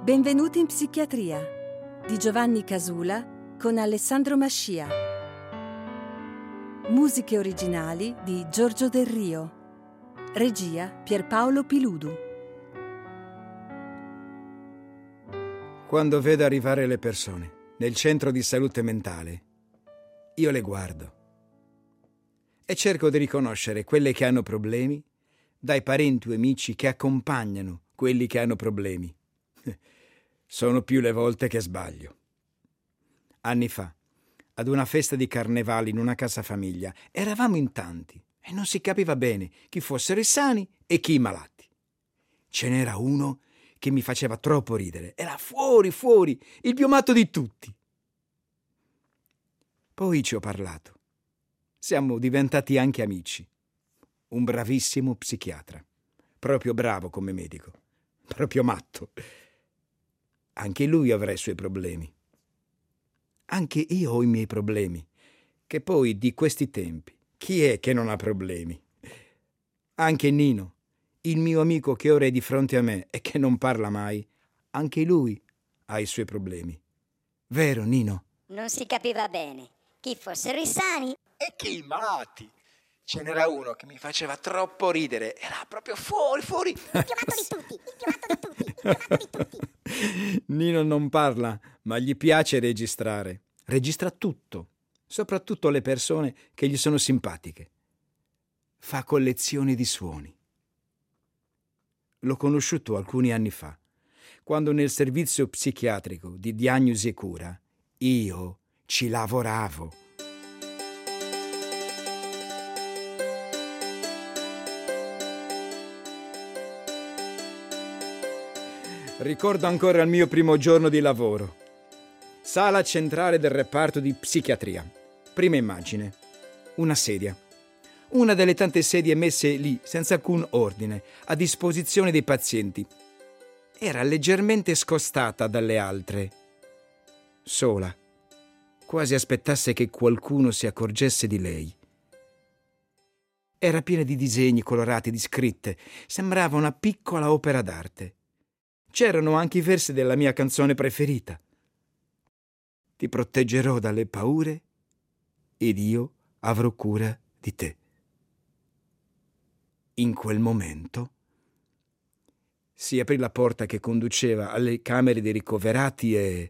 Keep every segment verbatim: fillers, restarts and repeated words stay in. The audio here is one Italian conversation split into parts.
Benvenuti in psichiatria di Giovanni Casula con Alessandro Mascia. Musiche originali di Giorgio Del Rio. Regia Pierpaolo Piludu. Quando vedo arrivare le persone nel centro di salute mentale, io le guardo e cerco di riconoscere quelle che hanno problemi dai parenti o amici che accompagnano quelli che hanno problemi. Sono più le volte che sbaglio. Anni fa, ad una festa di carnevale in una casa famiglia, eravamo in tanti e non si capiva bene chi fossero i sani e chi i malati. Ce n'era uno che mi faceva troppo ridere. Era fuori, fuori, il più matto di tutti. Poi ci ho parlato. Siamo diventati anche amici. Un bravissimo psichiatra. Proprio bravo come medico. Proprio matto. Anche lui avrà i suoi problemi. Anche io ho i miei problemi. Che poi di questi tempi, chi è che non ha problemi? Anche Nino, il mio amico che ora è di fronte a me e che non parla mai, anche lui ha i suoi problemi. Vero, Nino? Non si capiva bene chi fossero i sani e chi i malati. Ce n'era uno che mi faceva troppo ridere. Era proprio fuori, fuori. Il più matto di tutti, il più matto di tutti, il più matto di tutti. Nino non parla, ma gli piace registrare. Registra tutto, soprattutto le persone che gli sono simpatiche. Fa collezioni di suoni. L'ho conosciuto alcuni anni fa, quando nel servizio psichiatrico di diagnosi e cura io ci lavoravo. Ricordo ancora il mio primo giorno di lavoro. Sala centrale del reparto di psichiatria. Prima immagine. Una sedia. Una delle tante sedie messe lì, senza alcun ordine, a disposizione dei pazienti. Era leggermente scostata dalle altre. Sola. Quasi aspettasse che qualcuno si accorgesse di lei. Era piena di disegni colorati, di scritte. Sembrava una piccola opera d'arte. C'erano anche i versi della mia canzone preferita. Ti proteggerò dalle paure ed io avrò cura di te. In quel momento si aprì la porta che conduceva alle camere dei ricoverati e...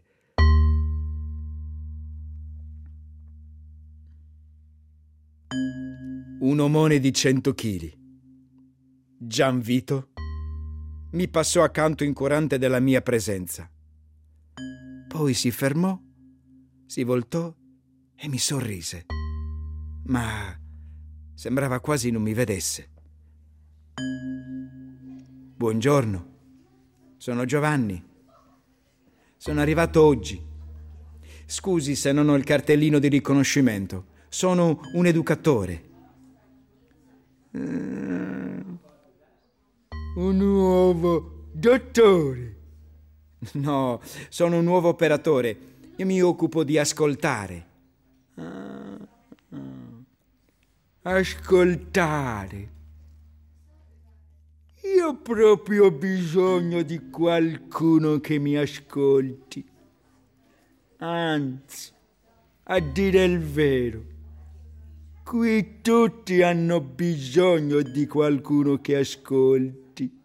un omone di cento chili, Gianvito, mi passò accanto incurante della mia presenza. Poi si fermò, si voltò e mi sorrise, ma sembrava quasi non mi vedesse. Buongiorno, sono Giovanni. Sono arrivato oggi. Scusi se non ho il cartellino di riconoscimento. Sono un educatore. Uh, un nuovo dottore. No, sono un nuovo operatore. Io mi occupo di ascoltare. Ah, ah. Ascoltare. Io ho proprio bisogno di qualcuno che mi ascolti. Anzi, a dire il vero, qui tutti hanno bisogno di qualcuno che ascolti.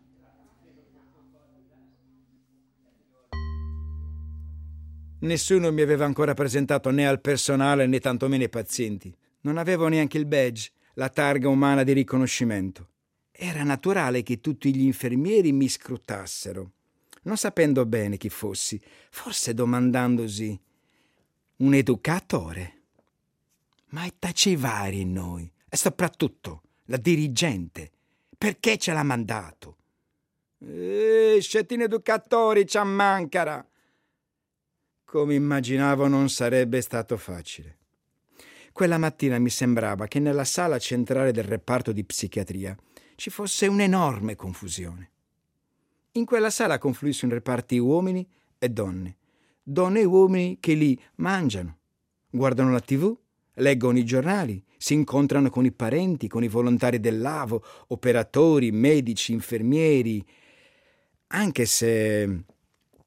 Nessuno mi aveva ancora presentato né al personale né tantomeno ai pazienti. Non avevo neanche il badge, la targa umana di riconoscimento. Era naturale che tutti gli infermieri mi scrutassero, non sapendo bene chi fossi, forse domandandosi: un educatore? Ma è tacivari in noi, e soprattutto la dirigente. Perché ce l'ha mandato? Eh, scettini educatori, ci ammancara! Come immaginavo non sarebbe stato facile. Quella mattina mi sembrava che nella sala centrale del reparto di psichiatria ci fosse un'enorme confusione. In quella sala confluiscono reparti uomini e donne. Donne e uomini che lì mangiano, guardano la tivù, leggono i giornali, si incontrano con i parenti, con i volontari del lavoro, operatori, medici, infermieri. Anche se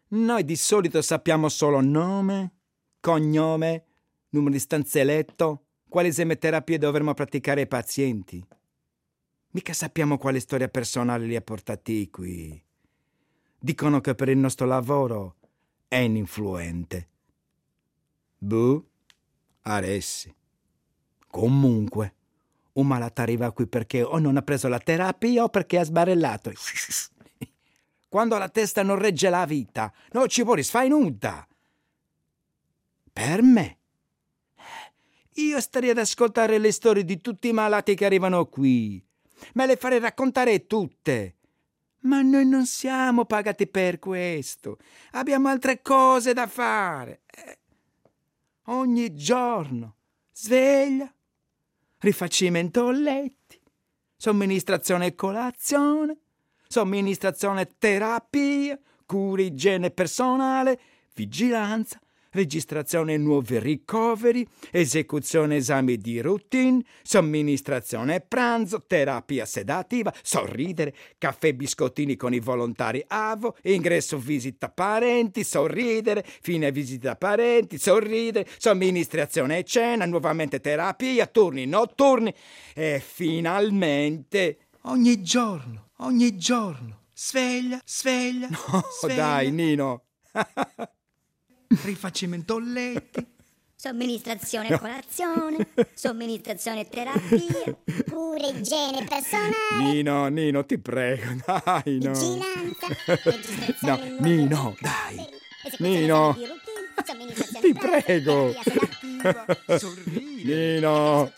Noi di solito sappiamo solo nome, cognome, numero di stanze letto, quali esemeterapie dovremmo praticare ai pazienti. Mica sappiamo quale storia personale li ha portati qui. Dicono che per il nostro lavoro è ininfluente. Buh, aressi. Comunque, un malato arriva qui perché o non ha preso la terapia o perché ha sbarellato. Quando la testa non regge la vita, non ci vuole sfai nuda. Per me, io starei ad ascoltare le storie di tutti i malati che arrivano qui. Me le farei raccontare tutte. Ma noi non siamo pagati per questo. Abbiamo altre cose da fare. Eh, ogni giorno, sveglia, rifacimento letti, somministrazione e colazione, somministrazione terapia, cura igiene personale, vigilanza, registrazione nuovi ricoveri, esecuzione esami di routine, somministrazione pranzo, terapia sedativa, sorridere, caffè biscottini con i volontari A V O, ingresso visita parenti, sorridere, fine visita parenti, sorridere, somministrazione cena, nuovamente terapia, turni notturni e finalmente ogni giorno, ogni giorno, sveglia, sveglia, no, sveglia. Dai Nino. Rifacimento letti, somministrazione e colazione, somministrazione terapia, cura igiene personale, Nino, Nino, ti prego, dai, no. vigilanza, registrazione No, nuovi Nino, ricoveri, dai. esecuzione Nino. esami di routine, somministrazione Ti pranzo, prego. terapia sedativa, Sorridere. Nino.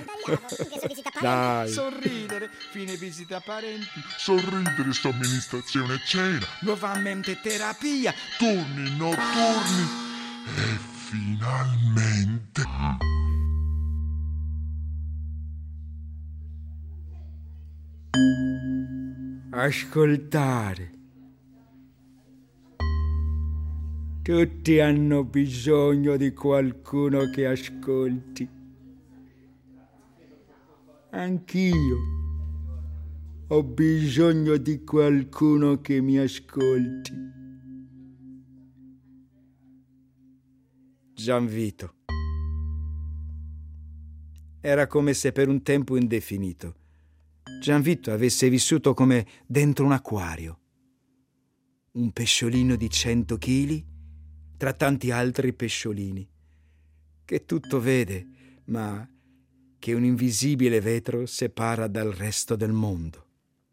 Dai. Sorridere, fine visita parenti, sorridere, somministrazione cena, Nuovamente terapia, turni notturni e finalmente ascoltare. Tutti hanno bisogno di qualcuno che ascolti. Anch'io ho bisogno di qualcuno che mi ascolti. Gianvito. Era come se per un tempo indefinito Gianvito avesse vissuto come dentro un acquario. Un pesciolino di cento chili tra tanti altri pesciolini, che tutto vede, ma che un invisibile vetro separa dal resto del mondo.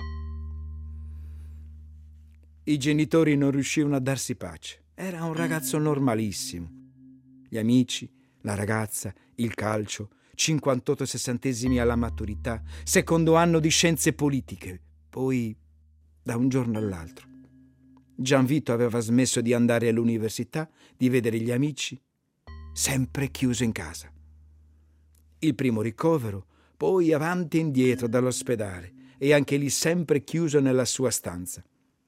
I genitori non riuscivano a darsi pace. Era un ragazzo normalissimo. Gli amici, la ragazza, il calcio, cinquantotto sessantesimi alla maturità, secondo anno di scienze politiche. Poi, da un giorno all'altro, Gianvito aveva smesso di andare all'università, di vedere gli amici, sempre chiuso in casa. Il primo ricovero, poi avanti e indietro dall'ospedale e anche lì sempre chiuso nella sua stanza.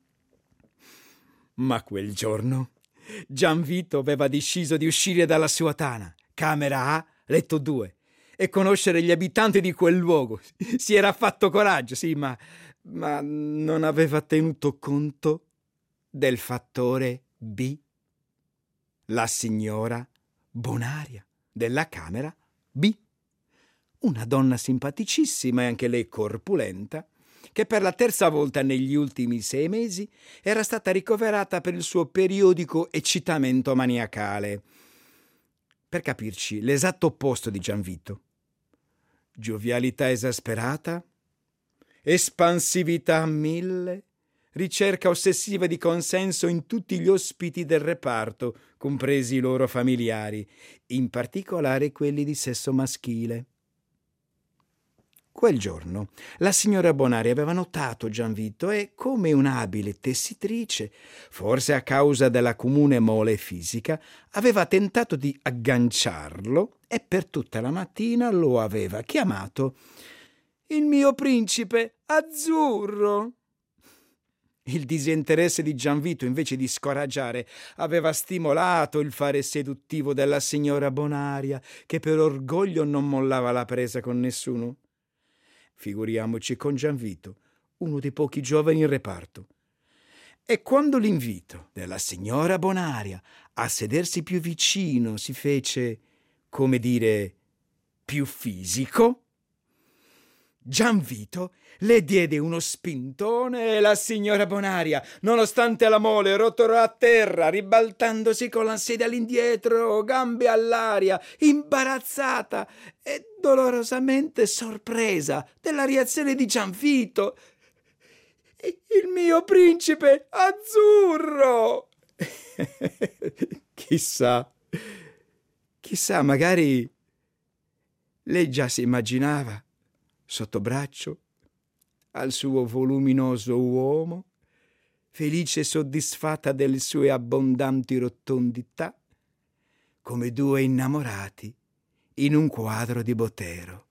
Ma quel giorno Gianvito aveva deciso di uscire dalla sua tana, camera A, letto due, e conoscere gli abitanti di quel luogo. Si era fatto coraggio, sì, ma, ma non aveva tenuto conto del fattore B, la signora Bonaria della camera B. Una donna simpaticissima e anche lei corpulenta, che per la terza volta negli ultimi sei mesi era stata ricoverata per il suo periodico eccitamento maniacale. Per capirci, l'esatto opposto di Gianvito. Giovialità esasperata, espansività a mille, ricerca ossessiva di consenso in tutti gli ospiti del reparto, compresi i loro familiari, in particolare quelli di sesso maschile. Quel giorno la signora Bonaria aveva notato Gianvito e, come un'abile tessitrice, forse a causa della comune mole fisica, aveva tentato di agganciarlo e per tutta la mattina lo aveva chiamato «Il mio principe azzurro». Il disinteresse di Gianvito, invece di scoraggiare, aveva stimolato il fare seduttivo della signora Bonaria, che per orgoglio non mollava la presa con nessuno. Figuriamoci con Gianvito, uno dei pochi giovani in reparto. E quando l'invito della signora Bonaria a sedersi più vicino si fece, come dire, più fisico, Gianvito le diede uno spintone e la signora Bonaria, nonostante la mole, rotolò a terra, ribaltandosi con la sedia all'indietro, gambe all'aria, imbarazzata e dolorosamente sorpresa della reazione di Gianvito. Il mio principe azzurro! Chissà, chissà, magari lei già si immaginava sotto braccio al suo voluminoso uomo, felice e soddisfatta delle sue abbondanti rotondità, come due innamorati in un quadro di Botero.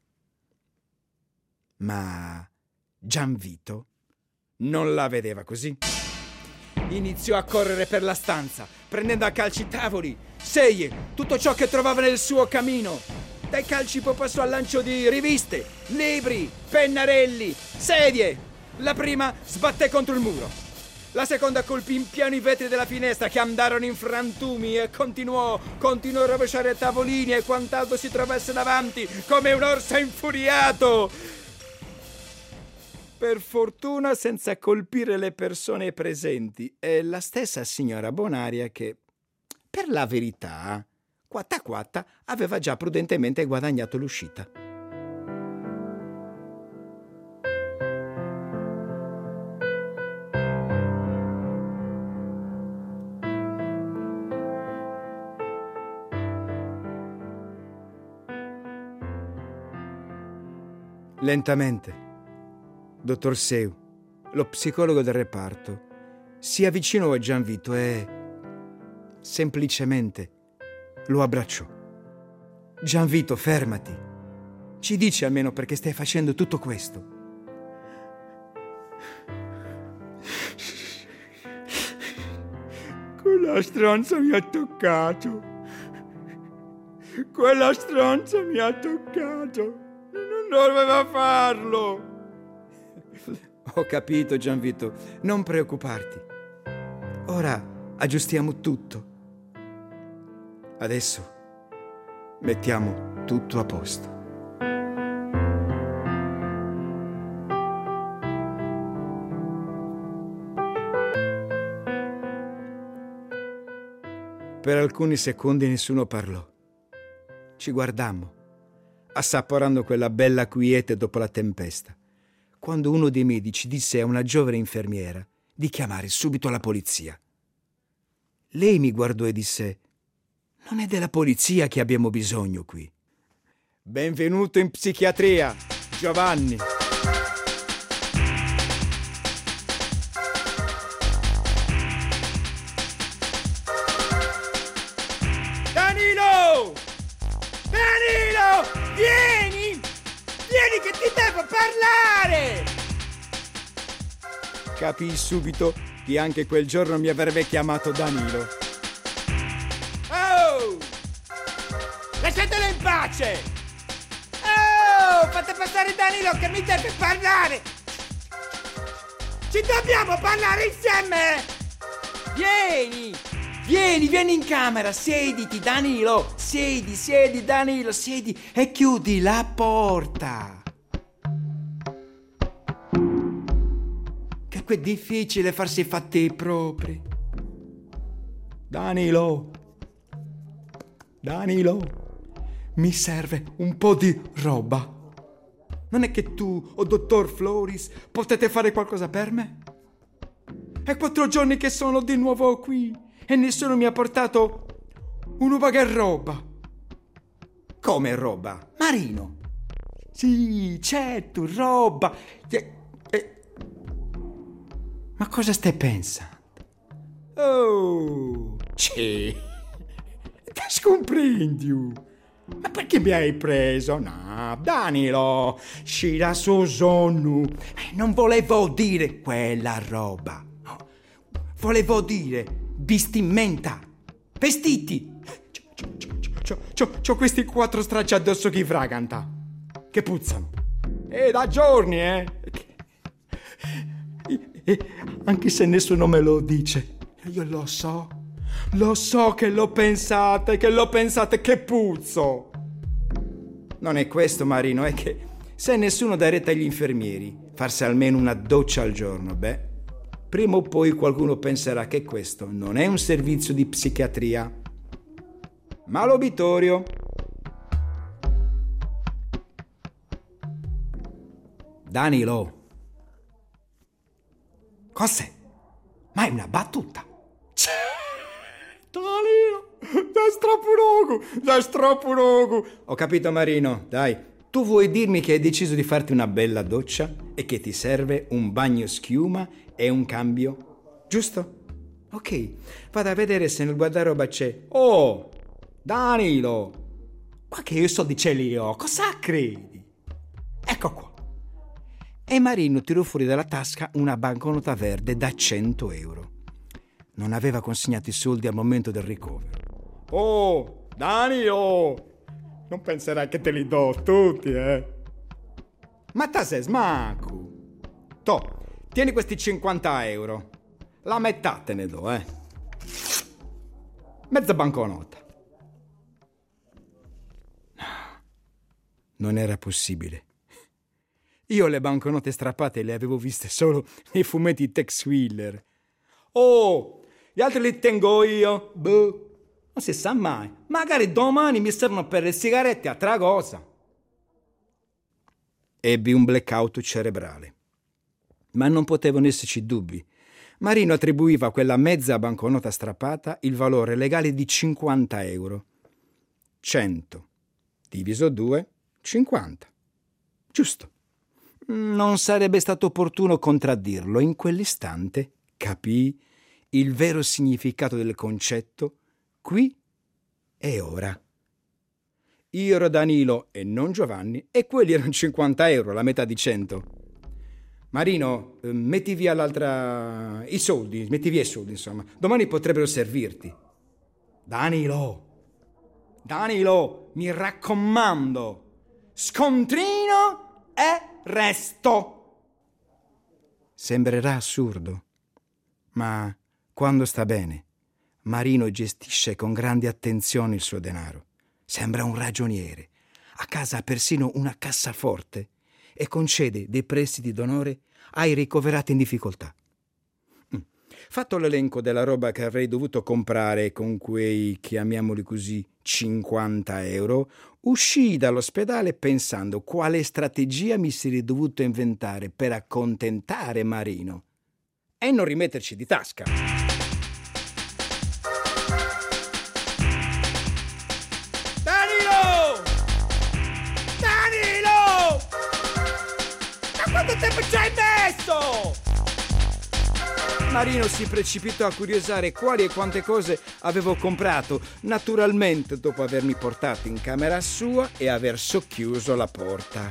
Ma Gianvito non la vedeva così. Iniziò a correre per la stanza, prendendo a calci tavoli, sedie, tutto ciò che trovava nel suo cammino. Dai calci poi passò al lancio di riviste, libri, pennarelli, sedie. La prima sbatté contro il muro. La seconda colpì in pieno i vetri della finestra che andarono in frantumi e continuò, continuò a rovesciare tavolini e quant'altro si trovasse davanti come un orso infuriato. Per fortuna senza colpire le persone presenti e la stessa signora Bonaria che, per la verità, quatta quatta aveva già prudentemente guadagnato l'uscita. Lentamente dottor Seu, lo psicologo del reparto, si avvicinò a Gianvito e semplicemente lo abbracciò. Gianvito, fermati. Ci dici almeno perché stai facendo tutto questo. Quella stronza mi ha toccato. Quella stronza mi ha toccato. Non doveva farlo. Ho capito, Gianvito, non preoccuparti. Ora aggiustiamo tutto. Adesso mettiamo tutto a posto. Per alcuni secondi nessuno parlò. Ci guardammo, assaporando quella bella quiete dopo la tempesta, quando uno dei medici disse a una giovane infermiera di chiamare subito la polizia. Lei mi guardò e disse: «Non è della polizia che abbiamo bisogno qui». «Benvenuto in psichiatria, Giovanni». «Danilo! Danilo! Vieni! Vieni che ti devo parlare!» Capii subito che anche quel giorno mi avrebbe chiamato Danilo. «Oh! Lasciatelo in pace! Oh! Fate passare Danilo che mi deve parlare! Ci dobbiamo parlare insieme! Vieni! Vieni, vieni in camera, siediti Danilo! Siedi, siedi Danilo, siedi e chiudi la porta! Che è difficile farsi i fatti propri. Danilo! Danilo! Mi serve un po' di roba. Non è che tu o dottor Floris potete fare qualcosa per me? È quattro giorni che sono di nuovo qui e nessuno mi ha portato una roba. Come roba? Marino? Sì, certo, roba. Eh, eh. Ma cosa stai pensando? Oh, sì. Ti scomprendi? Ma perché mi hai preso? No, Danilo, scira su sonno. Non volevo dire quella roba. No. Volevo dire vestimenta. Vestiti. C'ho, c'ho, c'ho questi quattro stracci addosso che fraganta. Che puzzano. E da giorni, eh. E anche se nessuno me lo dice, io lo so. Lo so che lo pensate, che lo pensate che puzzo. Non è questo, Marino, è che se nessuno dà retta agli infermieri, farsi almeno una doccia al giorno, beh, prima o poi qualcuno penserà che questo non è un servizio di psichiatria, ma l'obitorio. Danilo. Cos'è? Ma è una battuta? Danilo, sei strapurogo, sei strapurogo. Ho capito, Marino, dai. Tu vuoi dirmi che hai deciso di farti una bella doccia e che ti serve un bagno schiuma e un cambio, giusto? Ok, vado a vedere se nel guardaroba c'è. Oh, Danilo, ma che io soldi ce li ho, cosa credi? Ecco qua. E Marino tirò fuori dalla tasca una banconota verde da cento euro. Non aveva consegnato i soldi al momento del ricovero. Oh, Danilo, non penserai che te li do tutti, eh? Ma te sei smacco. To, tieni questi cinquanta euro. La metà te ne do, eh? Mezza banconota. Non era possibile. Io le banconote strappate le avevo viste solo nei fumetti Tex Willer. Oh, gli altri li tengo io. Boh, non si sa mai. Magari domani mi servono per le sigarette a Tragosa. Ebbi un blackout cerebrale. Ma non potevano esserci dubbi. Marino attribuiva a quella mezza banconota strappata il valore legale di cinquanta euro. cento diviso due, cinquanta. Giusto. Non sarebbe stato opportuno contraddirlo. In quell'istante capii il vero significato del concetto qui e ora. Io ero Danilo e non Giovanni e quelli erano cinquanta euro, la metà di cento. Marino, metti via l'altra... i soldi, metti via i soldi, insomma. Domani potrebbero servirti. Danilo, Danilo, mi raccomando, scontrino e resto. Sembrerà assurdo, ma quando sta bene, Marino gestisce con grande attenzione il suo denaro. Sembra un ragioniere. A casa ha persino una cassaforte e concede dei prestiti d'onore ai ricoverati in difficoltà. Fatto l'elenco della roba che avrei dovuto comprare con quei, chiamiamoli così, cinquanta euro, uscii dall'ospedale pensando quale strategia mi sarei dovuto inventare per accontentare Marino e non rimetterci di tasca. Danilo! Danilo! Ma quanto tempo ci hai messo? Marino si precipitò a curiosare quali e quante cose avevo comprato, naturalmente dopo avermi portato in camera sua e aver socchiuso la porta.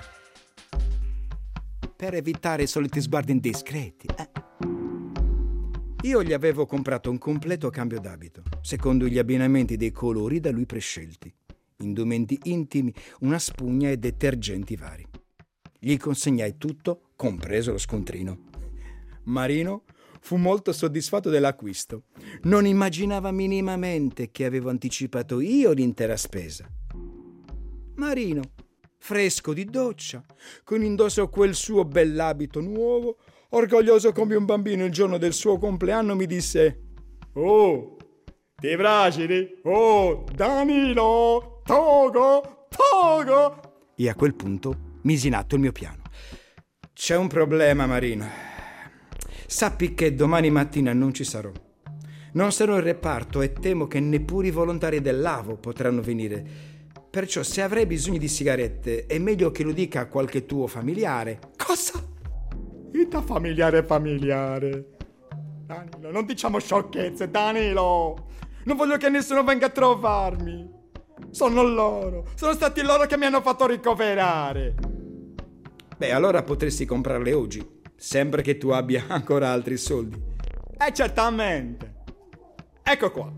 Per evitare i soliti sguardi indiscreti. Eh. Io gli avevo comprato un completo cambio d'abito, secondo gli abbinamenti dei colori da lui prescelti. Indumenti intimi, una spugna e detergenti vari. Gli consegnai tutto, compreso lo scontrino. Marino fu molto soddisfatto dell'acquisto. Non immaginava minimamente che avevo anticipato io l'intera spesa. Marino, fresco di doccia, con indosso quel suo bell'abito nuovo, orgoglioso come un bambino il giorno del suo compleanno, mi disse: «Oh, ti piace? Oh, Danilo, Togo, Togo!» E a quel punto misi in atto il mio piano. «C'è un problema, Marino. Sappi che domani mattina non ci sarò. Non sarò in reparto e temo che neppure i volontari del Lavo potranno venire. Perciò se avrai bisogno di sigarette è meglio che lo dica a qualche tuo familiare». «Cosa? Il tuo familiare familiare? Danilo, non diciamo sciocchezze, Danilo! Non voglio che nessuno venga a trovarmi. Sono loro, sono stati loro che mi hanno fatto ricoverare». «Beh, allora potresti comprarle oggi, sempre che tu abbia ancora altri soldi». «Eh, certamente. Ecco qua».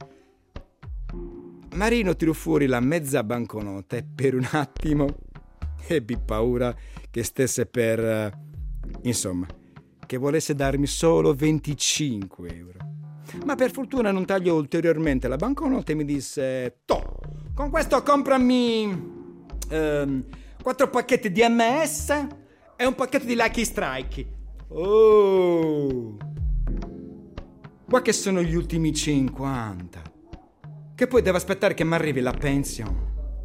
Marino tirò fuori la mezza banconota e per un attimo ebbi paura che stesse per... Insomma, che volesse darmi solo venticinque euro. Ma per fortuna non tagliò ulteriormente la banconota e mi disse: "Toh, con questo comprami ehm, quattro pacchetti di M S e un pacchetto di Lucky Strike." Oh, qua che sono gli ultimi cinquanta, che poi devo aspettare che mi arrivi la pensione.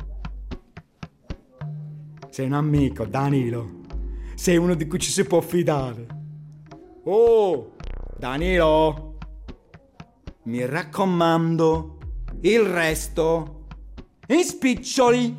Sei un amico, Danilo. Sei uno di cui ci si può fidare. Oh, Danilo, mi raccomando, il resto in spiccioli.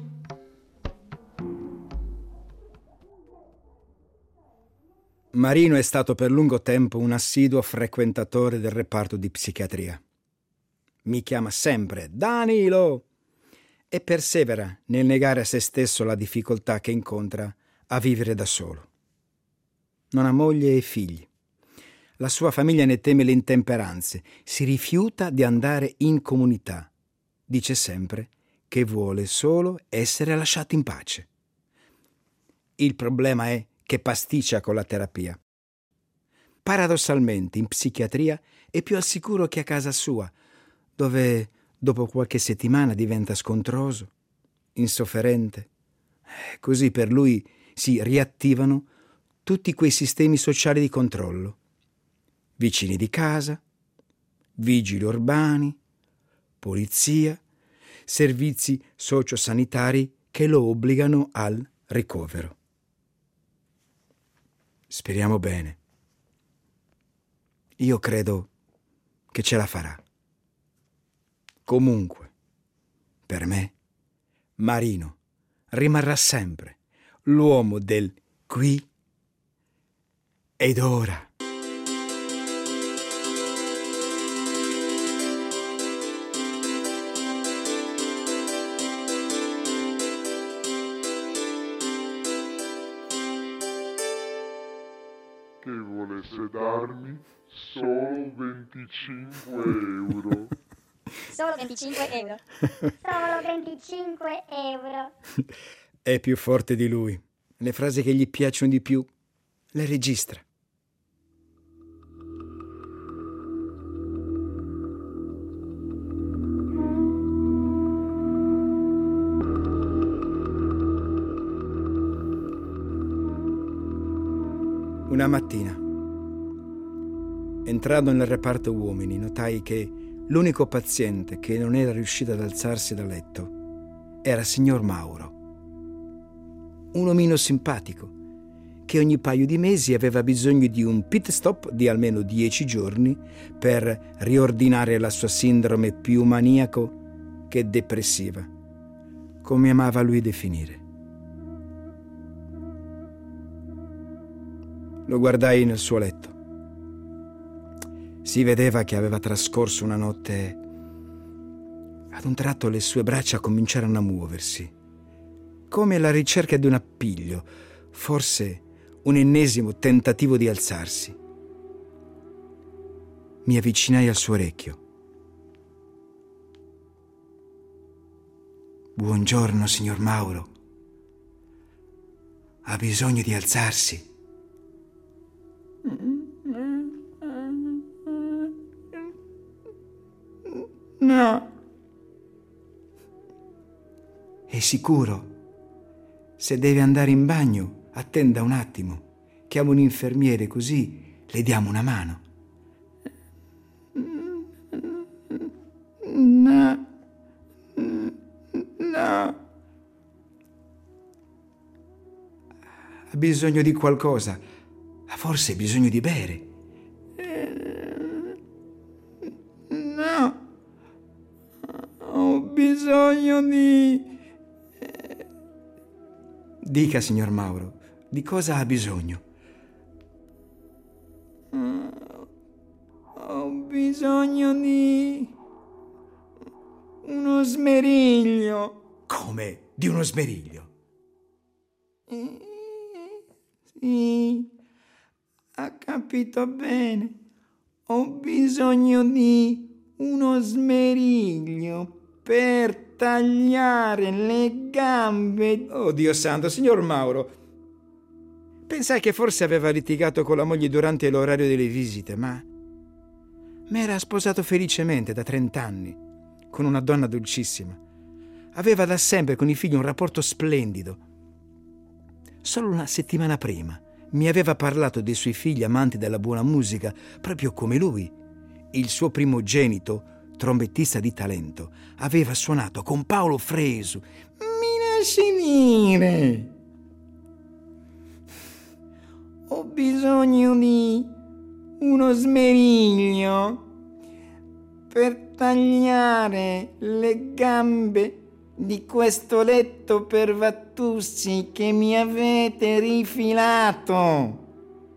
Marino è stato per lungo tempo un assiduo frequentatore del reparto di psichiatria. Mi chiama sempre Danilo e persevera nel negare a se stesso la difficoltà che incontra a vivere da solo. Non ha moglie e figli. La sua famiglia ne teme le intemperanze, si rifiuta di andare in comunità. Dice sempre che vuole solo essere lasciato in pace. Il problema è che pasticcia con la terapia. Paradossalmente, in psichiatria è più al sicuro che a casa sua, dove dopo qualche settimana diventa scontroso, insofferente. Così per lui si riattivano tutti quei sistemi sociali di controllo. Vicini di casa, vigili urbani, polizia, servizi sociosanitari che lo obbligano al ricovero. Speriamo bene. Io credo che ce la farà. Comunque, per me, Marino rimarrà sempre l'uomo del qui ed ora. Che volesse darmi solo venticinque euro. Solo venticinque euro. Solo venticinque euro. È più forte di lui. Le frasi che gli piacciono di più le registra. Una mattina, entrando nel reparto uomini, notai che l'unico paziente che non era riuscito ad alzarsi da letto era signor Mauro, un omino simpatico che ogni paio di mesi aveva bisogno di un pit stop di almeno dieci giorni per riordinare la sua sindrome più maniaco che depressiva, come amava lui definire. Lo guardai nel suo letto. Si vedeva che aveva trascorso una notte. Ad un tratto le sue braccia cominciarono a muoversi, come alla ricerca di un appiglio, forse un ennesimo tentativo di alzarsi. Mi avvicinai al suo orecchio. Buongiorno, signor Mauro. Ha bisogno di alzarsi. No. È sicuro? Se deve andare in bagno, attenda un attimo. Chiamo un infermiere, così le diamo una mano. No. No. Ha bisogno di qualcosa. Ha forse bisogno di bere. No. Ho bisogno di... Dica, signor Mauro, di cosa ha bisogno? Ho bisogno di... uno smeriglio. Come? Di uno smeriglio? Sì, ha capito bene. Ho bisogno di uno smeriglio per tagliare le gambe. Oh Dio santo, signor Mauro, Pensai che forse aveva litigato con la moglie durante l'orario delle visite, ma m'era sposato felicemente da trent'anni, con una donna dolcissima. Aveva da sempre con i figli un rapporto splendido. Solo una settimana prima mi aveva parlato dei suoi figli amanti della buona musica, proprio come lui. Il suo primogenito, trombettista di talento, aveva suonato con Paolo Fresu. Mi lasci dire? Ho bisogno di uno smeriglio per tagliare le gambe di questo letto per Vattusi che mi avete rifilato.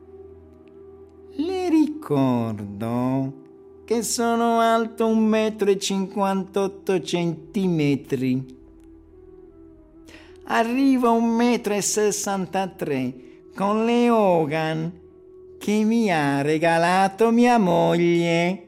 Le ricordo che sono alto un metro e cinquantotto centimetri. Arrivo a un metro e sessantatré con le Hogan che mi ha regalato mia moglie.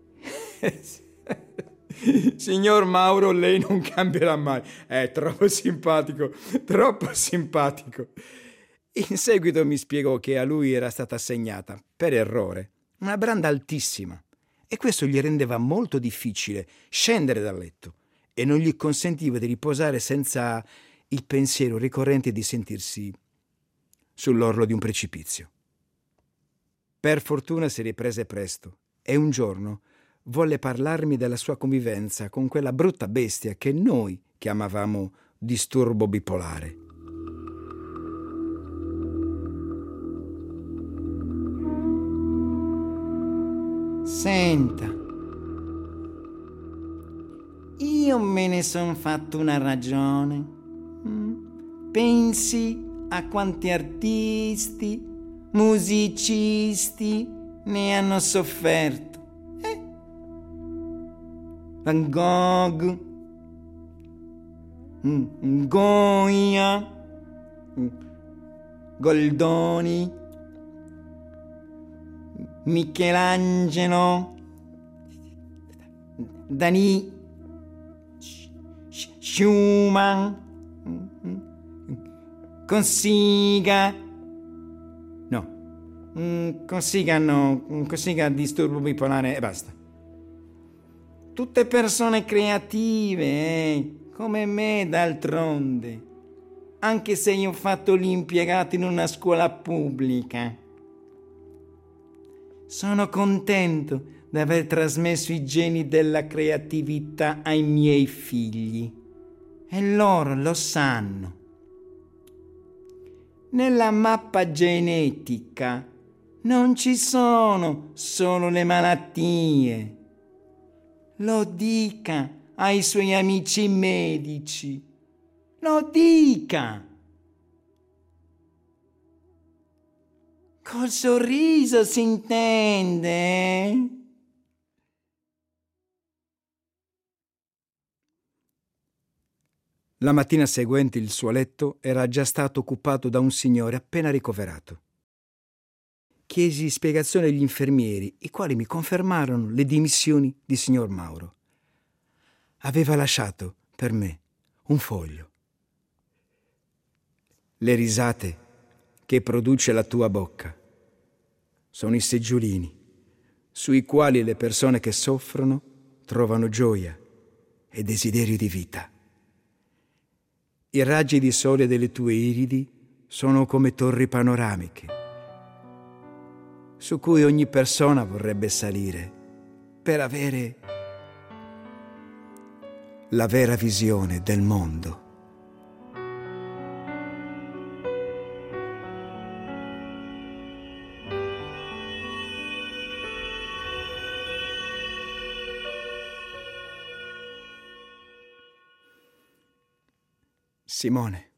Signor Mauro, lei non cambierà mai. È troppo simpatico, troppo simpatico. In seguito mi spiegò che a lui era stata assegnata, per errore, una branda altissima e questo gli rendeva molto difficile scendere dal letto e non gli consentiva di riposare senza il pensiero ricorrente di sentirsi sull'orlo di un precipizio. Per fortuna si riprese presto e un giorno volle parlarmi della sua convivenza con quella brutta bestia che noi chiamavamo disturbo bipolare. Senta, io me ne son fatto una ragione. Pensi a quanti artisti, musicisti ne hanno sofferto. Eh? Van Gogh, Goya, Goldoni, Michelangelo, Dalì, Schumann, Consiga, no, Consiga no, Consiga disturbo bipolare e basta. Tutte persone creative, eh, come me d'altronde, anche se io ho fatto l'impiegato in una scuola pubblica. Sono contento di aver trasmesso i geni della creatività ai miei figli e loro lo sanno. Nella mappa genetica non ci sono solo le malattie. Lo dica ai suoi amici medici. Lo dica. Col sorriso si intende. La mattina seguente il suo letto era già stato occupato da un signore appena ricoverato. Chiesi spiegazione agli infermieri, i quali mi confermarono le dimissioni di signor Mauro. Aveva lasciato per me un foglio. Le risate che produce la tua bocca sono i seggiolini sui quali le persone che soffrono trovano gioia e desiderio di vita. I raggi di sole delle tue iridi sono come torri panoramiche su cui ogni persona vorrebbe salire per avere la vera visione del mondo. Simone.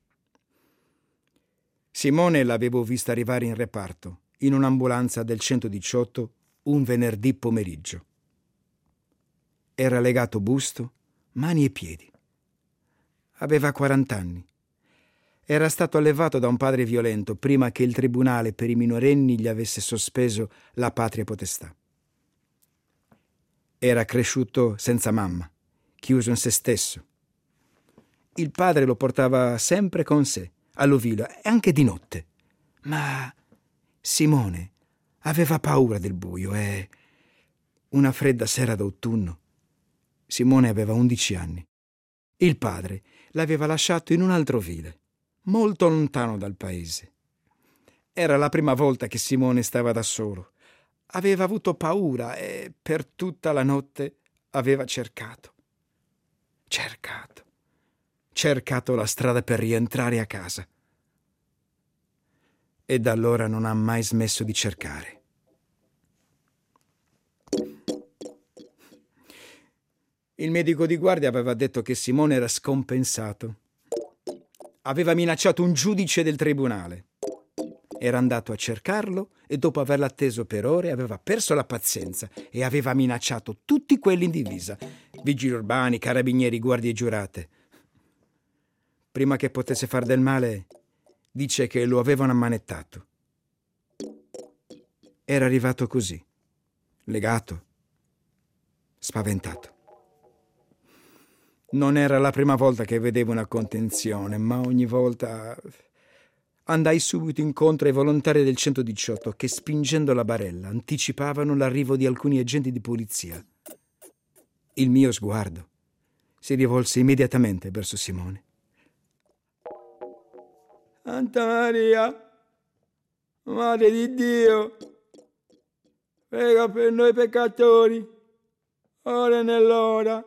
Simone l'avevo vista arrivare in reparto, in un'ambulanza del centodiciotto, un venerdì pomeriggio. Era legato busto, mani e piedi. Aveva quarant'anni. Era stato allevato da un padre violento prima che il tribunale per i minorenni gli avesse sospeso la patria potestà. Era cresciuto senza mamma, chiuso in se stesso. Il padre lo portava sempre con sé, all'ovile e anche di notte, Ma Simone aveva paura del buio e una fredda sera d'autunno, Simone aveva undici anni, il padre l'aveva lasciato in un altro vile, molto lontano dal paese. Era la prima volta che Simone stava da solo. Aveva avuto paura e per tutta la notte aveva cercato, cercato, cercato la strada per rientrare a casa. E da allora non ha mai smesso di cercare. Il medico di guardia aveva detto che Simone era scompensato. Aveva minacciato un giudice del tribunale. Era andato a cercarlo e dopo averlo atteso per ore aveva perso la pazienza e aveva minacciato tutti quelli in divisa, vigili urbani, carabinieri, guardie giurate. Prima che potesse far del male, dice che lo avevano ammanettato. Era arrivato così, legato, spaventato. Non era la prima volta che vedevo una contenzione, ma ogni volta andai subito incontro ai volontari del centodiciotto che, spingendo la barella, anticipavano l'arrivo di alcuni agenti di polizia. Il mio sguardo si rivolse immediatamente verso Simone. Santa Maria, Madre di Dio, prega per noi peccatori, ora e nell'ora.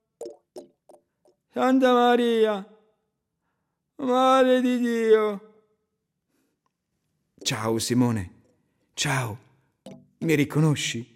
Santa Maria, Madre di Dio. Ciao Simone, ciao, mi riconosci?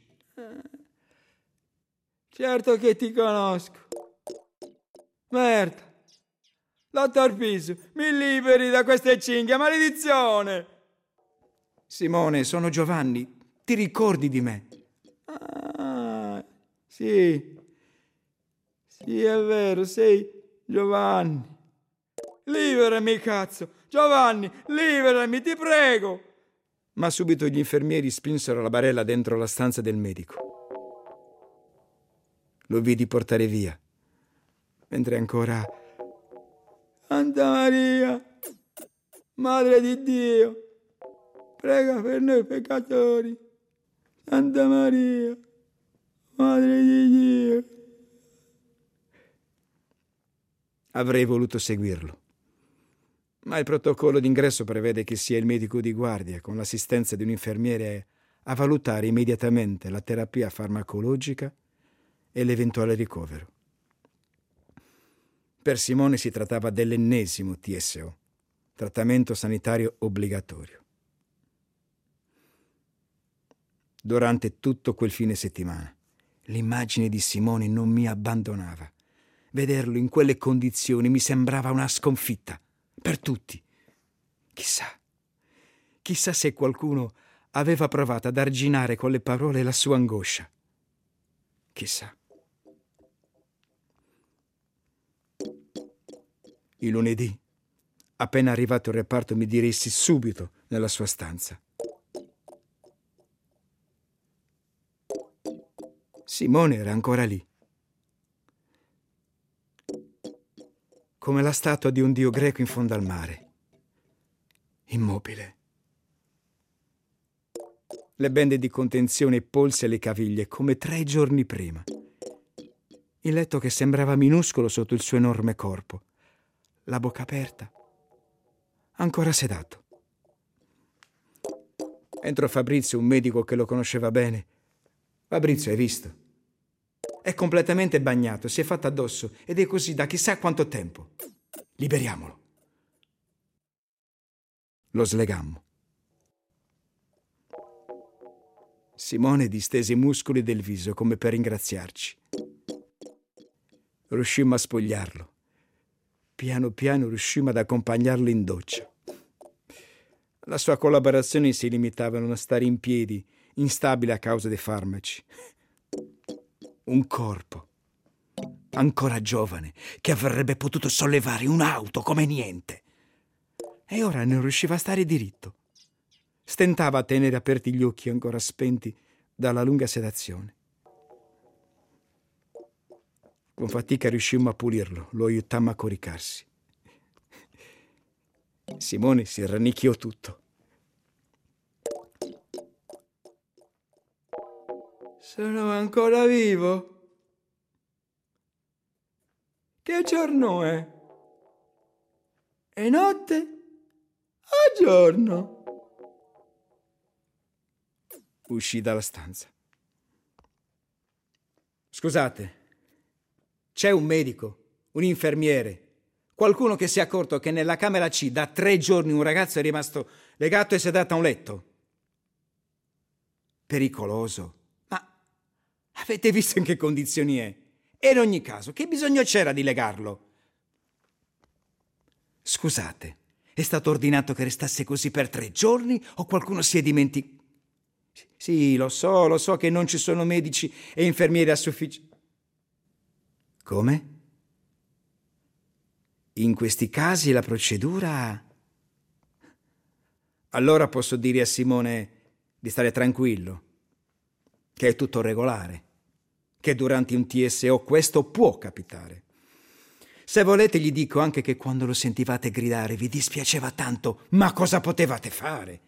Certo che ti conosco. Merda, dottor Pisu, mi liberi da queste cinghie, maledizione! Simone, sono Giovanni, ti ricordi di me? Ah, sì, sì è vero, sei Giovanni. Liberami, cazzo! Giovanni, liberami, ti prego! Ma subito gli infermieri spinsero la barella dentro la stanza del medico. Lo vidi portare via, mentre ancora... Santa Maria, Madre di Dio, prega per noi peccatori. Santa Maria, Madre di Dio. Avrei voluto seguirlo, ma il protocollo d'ingresso prevede che sia il medico di guardia, con l'assistenza di un infermiere, a valutare immediatamente la terapia farmacologica e l'eventuale ricovero. Per Simone si trattava dell'ennesimo T S O, trattamento sanitario obbligatorio. Durante tutto quel fine settimana, l'immagine di Simone non mi abbandonava. Vederlo in quelle condizioni mi sembrava una sconfitta, per tutti. Chissà, chissà se qualcuno aveva provato ad arginare con le parole la sua angoscia. Chissà. Il lunedì, appena arrivato al reparto, mi diressi subito nella sua stanza. Simone era ancora lì, come la statua di un dio greco in fondo al mare, immobile. Le bende di contenzione polsi alle caviglie come tre giorni prima. Il letto che sembrava minuscolo sotto il suo enorme corpo. La bocca aperta, ancora sedato. Entrò Fabrizio, un medico che lo conosceva bene. Fabrizio, hai visto? È completamente bagnato, si è fatto addosso ed è così da chissà quanto tempo. Liberiamolo. Lo slegammo. Simone distese i muscoli del viso come per ringraziarci. Riuscimmo a spogliarlo. Piano piano riuscimmo ad accompagnarlo in doccia. La sua collaborazione si limitava a non stare in piedi, instabile a causa dei farmaci. Un corpo, ancora giovane, che avrebbe potuto sollevare un'auto come niente. E ora non riusciva a stare diritto. Stentava a tenere aperti gli occhi ancora spenti dalla lunga sedazione. Con fatica riuscimmo a pulirlo, lo aiutammo a coricarsi. Simone si rannicchiò tutto. Sono ancora vivo? Che giorno è? È notte? O giorno? Uscì dalla stanza. Scusate, c'è un medico, un infermiere, qualcuno che si è accorto che nella camera C da tre giorni un ragazzo è rimasto legato e sedato a un letto? Pericoloso. Ma avete visto in che condizioni è? E in ogni caso, che bisogno c'era di legarlo? Scusate, è stato ordinato che restasse così per tre giorni o qualcuno si è dimenticato? Sì, lo so, lo so che non ci sono medici e infermieri a sufficienza. Come? In questi casi la procedura... Allora posso dire a Simone di stare tranquillo, che è tutto regolare, che durante un T S O questo può capitare. Se volete gli dico anche che quando lo sentivate gridare vi dispiaceva tanto, ma cosa potevate fare?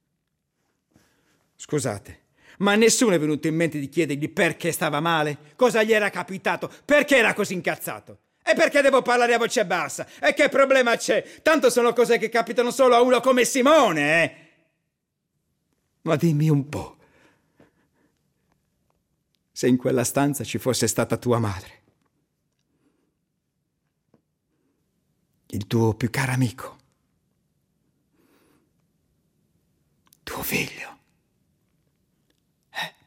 Scusate, ma a nessuno è venuto in mente di chiedergli perché stava male? Cosa gli era capitato? Perché era così incazzato? E perché devo parlare a voce bassa? E che problema c'è? Tanto sono cose che capitano solo a uno come Simone, eh? Ma dimmi un po', se in quella stanza ci fosse stata tua madre, il tuo più caro amico, tuo figlio, eh?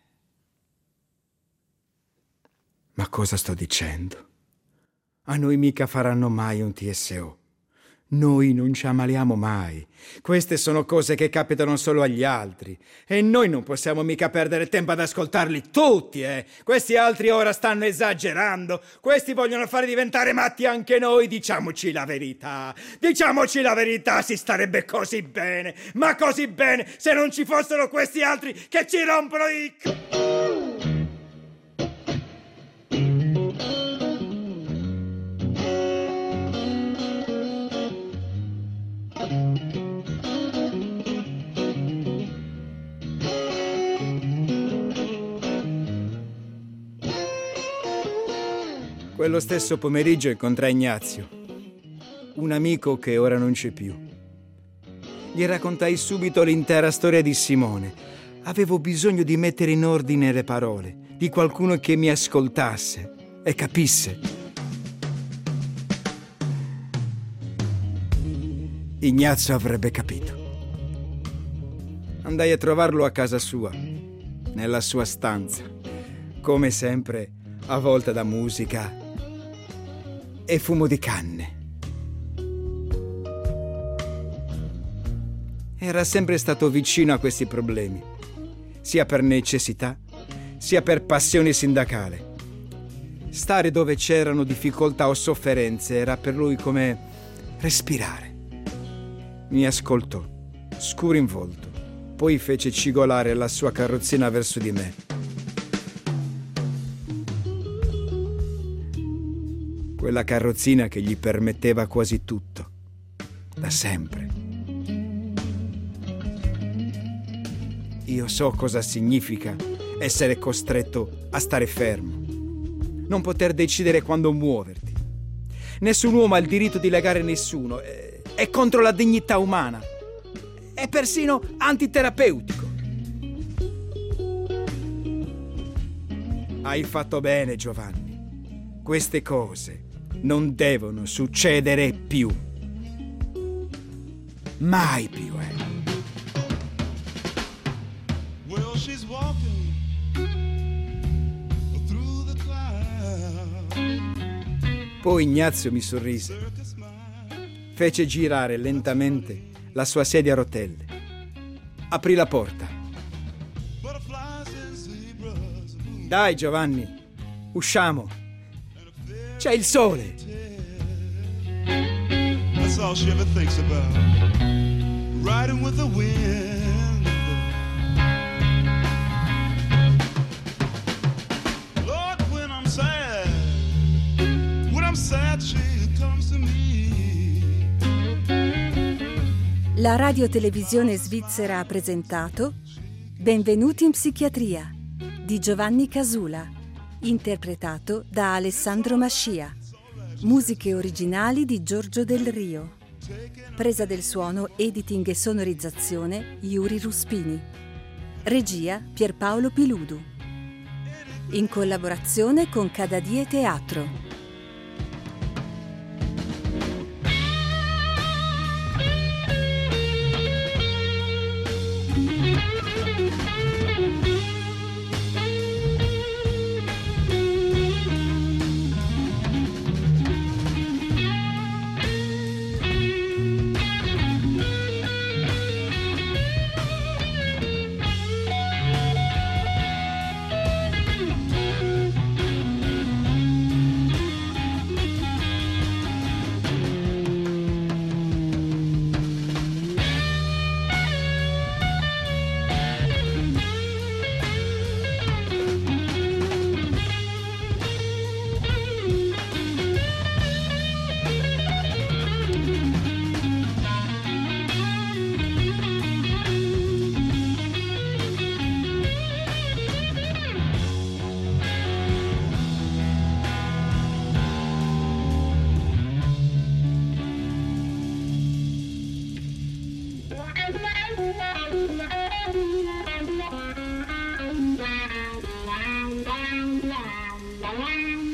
Ma cosa sto dicendo? A noi mica faranno mai un T S O. Noi non ci ammaliamo mai. Queste sono cose che capitano solo agli altri. E noi non possiamo mica perdere tempo ad ascoltarli tutti, eh. Questi altri ora stanno esagerando. Questi vogliono fare diventare matti anche noi. Diciamoci la verità. Diciamoci la verità, si starebbe così bene. Ma così bene se non ci fossero questi altri che ci rompono i... Quello stesso pomeriggio incontrai Ignazio, un amico che ora non c'è più. Gli raccontai subito l'intera storia di Simone. Avevo bisogno di mettere in ordine le parole, di qualcuno che mi ascoltasse e capisse. Ignazio avrebbe capito. Andai a trovarlo a casa sua, nella sua stanza, come sempre avvolta da musica e fumo di canne. Era sempre stato vicino a questi problemi, sia per necessità, sia per passione sindacale. Stare dove c'erano difficoltà o sofferenze era per lui come respirare. Mi ascoltò, scuro in volto, poi fece cigolare la sua carrozzina verso di me. Quella carrozzina che gli permetteva quasi tutto, da sempre. Io so cosa significa essere costretto a stare fermo, non poter decidere quando muoverti. Nessun uomo ha il diritto di legare nessuno, è contro la dignità umana, è persino antiterapeutico. Hai fatto bene, Giovanni. Queste cose non devono succedere più. Mai più, eh. Well, she's walking through the clouds. Poi Ignazio mi sorrise. Fece girare lentamente la sua sedia a rotelle. Aprì la porta. Dai, Giovanni, usciamo. C'è il sole. That's all she ever thinks about. Riding with the wind. Lord, when I'm sad, when I'm sad, she comes to me. La radiotelevisione svizzera ha presentato Benvenuti in psichiatria di Giovanni Casula, interpretato da Alessandro Mascia. Musiche originali di Giorgio Del Rio. Presa del suono, editing e sonorizzazione Yuri Ruspini. Regia Pierpaolo Piludu. In collaborazione con Cadadie Teatro. Wow.